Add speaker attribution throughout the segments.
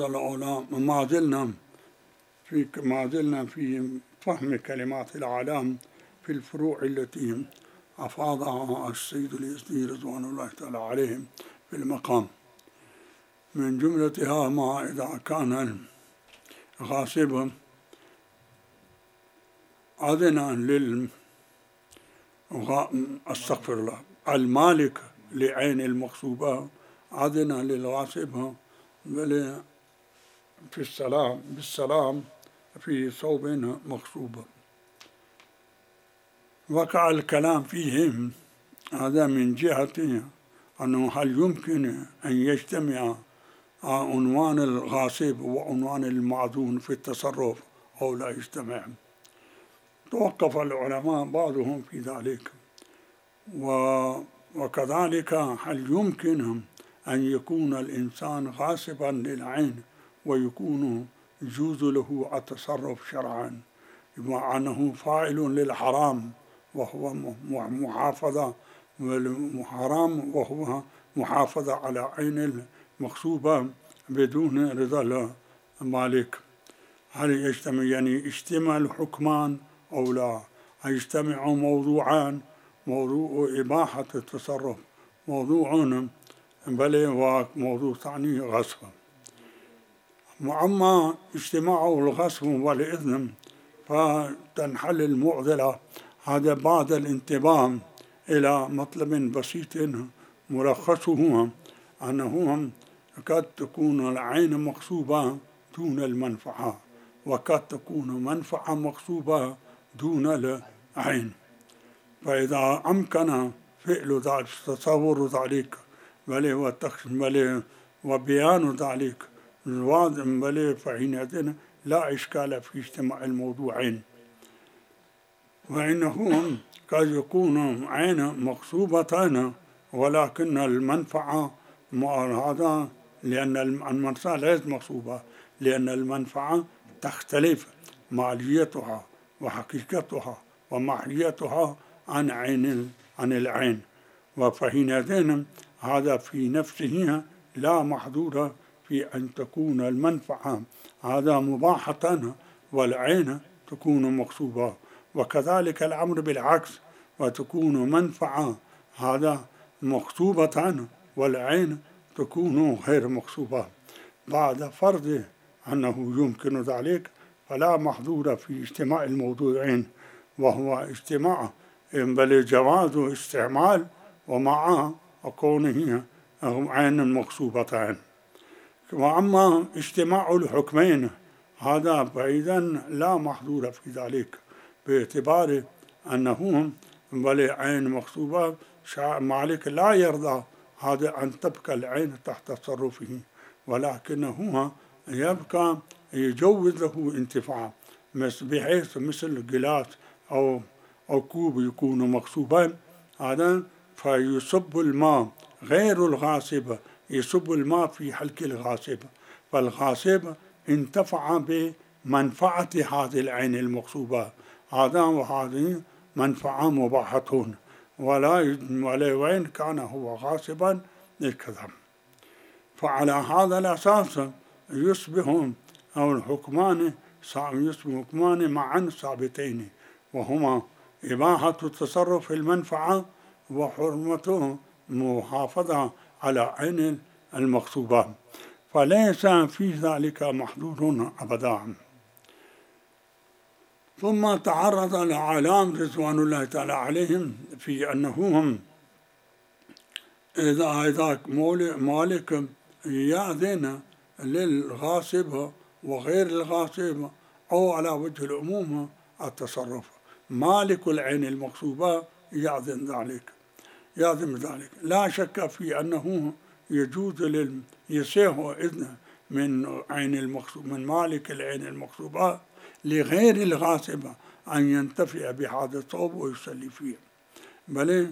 Speaker 1: هذا العلماء ما زلنا في فهم كلمات الأعلام في الفروع التي أفاضها السيد اليزدي رضوان الله تعالى عليهم في المقام. من جملتها ما إذا كان الغاصب أذن استغفر الله المالك لعين المغصوبة أذن للغاصب بالسلام في ثوب مغصوب. وقع الكلام فيهم هذا من جهة أنه هل يمكن أن يجتمع عنوان الغاصب وعنوان المعذون في التصرف أو لا يجتمع. توقف العلماء بعضهم في ذلك. وكذلك هل يمكن أن يكون الإنسان غاصبا للعين ويكون يجوز له التصرف شرعا مع أنه فاعل للحرام وهو محافظة والحرام وهو محافظة على عين المغصوبة بدون رضا المالك. هل يجتمع اجتماع الحكمان أو لا؟ هل يجتمع موضوعان، موضوع إباحة التصرف موضوع بل وموضوع ثاني غصب. وأما اجتماع الغصب والإذن فتنحل المعضلة. هذا بعد الانتباه إلى مطلب بسيط ملخصه أنه قد تكون العين مغصوبة دون المنفعة وقد تكون منفعة مغصوبة دون العين. فإذا أمكن فعل ذلك تصور ذلك بل وبيان ذلك بل فحينئذ لا إشكال في اجتماع الموضوعين. وإنه قد يكون عين مغصوبة ولكن المنفعة هذا لأن المنفعة ليست مغصوبة لأن المنفعة تختلف ماليتها وحقيقتها وماهيتها عن العين. وفحينئذ هذا في نفسه لا محظور في أن تكون المنفعة هذا مباحة والعين تكون مغصوبة. وكذلك الأمر بالعكس وتكون منفعة هذا مغصوبة والعين تكون غير مغصوبة. بعد فرض أنه يمكن ذلك فلا محظور في اجتماع الموضوعين وهو اجتماع بل جواز استعمال ومع كونه عين مغصوبتان. وأما اجتماع الحكمين هذا فإذا لا محظور في ذلك باعتبار أنه بل عين مغصوبة مالك لا يرضى هذا أن تبقى العين تحت تصرفه ولكنه يبقى يجوز له انتفاع بحيث مثل جلاس أو كوب يكون مغصوبا هذا فيصب الماء غير الغاصب يصب الماء في حلق الغاصب فالغاصب انتفع بمنفعة هذه العين المغصوبة هذا وهذه منفعة مباحة وإن كان هو غاصبا للكذب. فعلى هذا الأساس يصبح الحكمان معا ثابتين وهما إباحة التصرف في المنفعة وحرمته محافظة على عين المغصوبة فليس في ذلك محظور أبدا. ثم تعرض الأعلام رضوان الله تعالى عليهم في أنهم إذا مالك يأذن للغاصب وغير الغاصب أو على وجه العموم التصرف مالك العين المغصوبة يأذن ذلك لا شك في أنه يجوز يسيغ إذن من مالك العين المغصوبة لغير الغاصب أن ينتفع بهذا الثوب ويصلي فيه. بل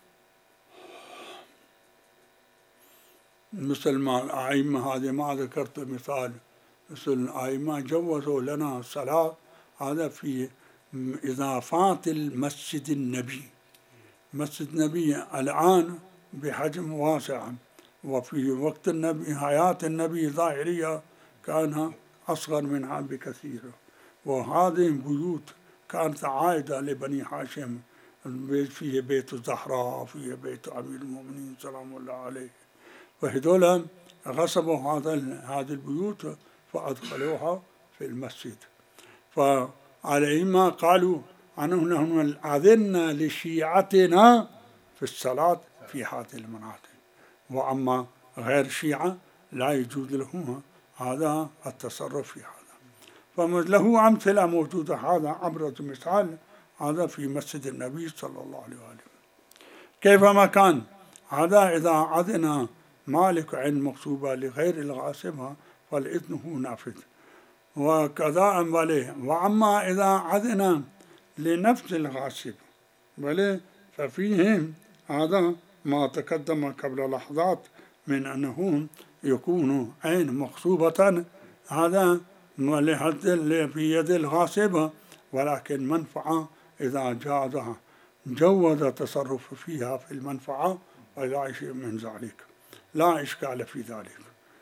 Speaker 1: مثل ما الأئمة هذه ما ذكرت مثال مثل الأئمة جوزوا لنا الصلاة هذا في إضافات المسجد النبي. مسجد النبي الآن بحجم واسع وفي وقت النبي حياة النبي ظاهرية كان أصغر منها بكثير. وهذه البيوت كانت عائدة لبني هاشم، فيه بيت الزهراء، فيه بيت أمير المؤمنين سلام الله عليه، وهذول غصبوا هذه البيوت فأدخلوها في المسجد. فعليهما قالوا أنهم أذنا لشيعتنا في الصلاة في هذه المناطق، وأما غير الشيعة لا يجوز لهم هذا التصرف في هذا. فله أمثلة موجودة. هذا أبرز مثال هذا في مسجد النبي صلى الله عليه وآله. كيفما كان هذا إذا أذن مالك عين مغصوبة لغير الغاصبة فالإذن هو نافذ وكذا عليه. وأما إذا أذن لنفس الغاصب بل ففيه هذا ما تقدم قبل لحظات من أنه يكون عين مغصوبة هذا في يد الغاصب، ولكن منفعة إذا جازها جوز التصرف فيها في المنفعة ولا شيء من ذلك، لا إشكال في ذلك.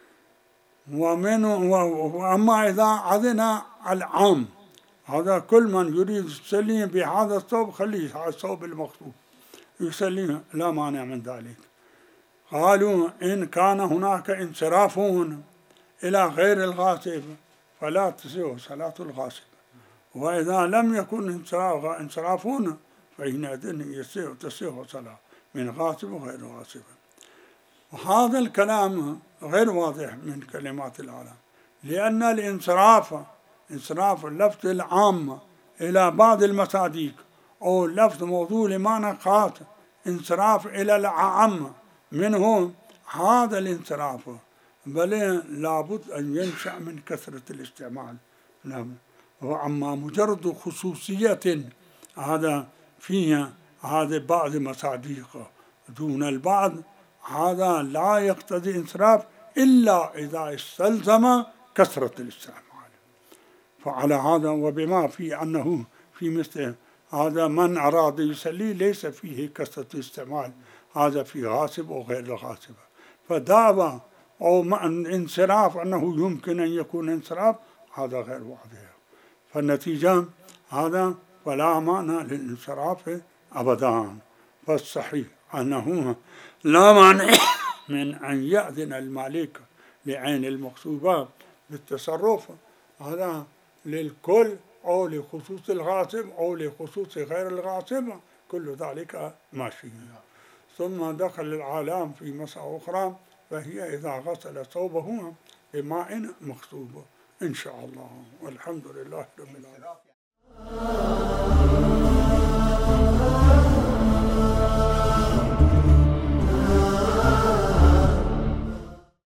Speaker 1: وأما إذا أذن العام هذا كل من يريد يصلي بهذا الثوب خليه هذا الثوب المغصوب يصلي لا مانع من ذلك. قالوا إن كان هناك انصرافون إلى غير الغاصب فلا تصح صلاة الغاصب، وإذا لم يكن انصرافون فحينئذ تصح صلاة من غاصب وغير غاصب. وهذا الكلام غير واضح من كلمات العالم، لأن انصراف اللفظ العام إلى بعض المصادق أو لفظ موضوع لمعنى خاص، انصراف إلى العام منه هذا الانصراف بل لابد أن ينشأ من كثرة الاستعمال. وأما مجرد خصوصية هذا فيها هذا بعض مصادق دون البعض هذا لا يقتضي انصراف إلا إذا استلزم كثرة الاستعمال. فعلى هذا وبما في أنه في مثل هذا من أراد يصلي ليس فيه كثرة الاستعمال، هذا في غاصب وغير الغاصب، فدعوى أو انصراف أنه يمكن أن يكون انصراف هذا غير واضح. فالنتيجة هذا فلا معنى للانصراف أبدا. فالصحيح أنه لا معنى من أن يأذن المالك لعين المغصوبة بالتصرف هذا للكل أو لخصوص الغاصب أو لخصوص غير الغاصب، كل ذلك ماشي. ثم دخل العالم في مسألة أخرى فهي إذا غسل ثوبه بماء مغصوب إن شاء الله، والحمد لله رب العالمين.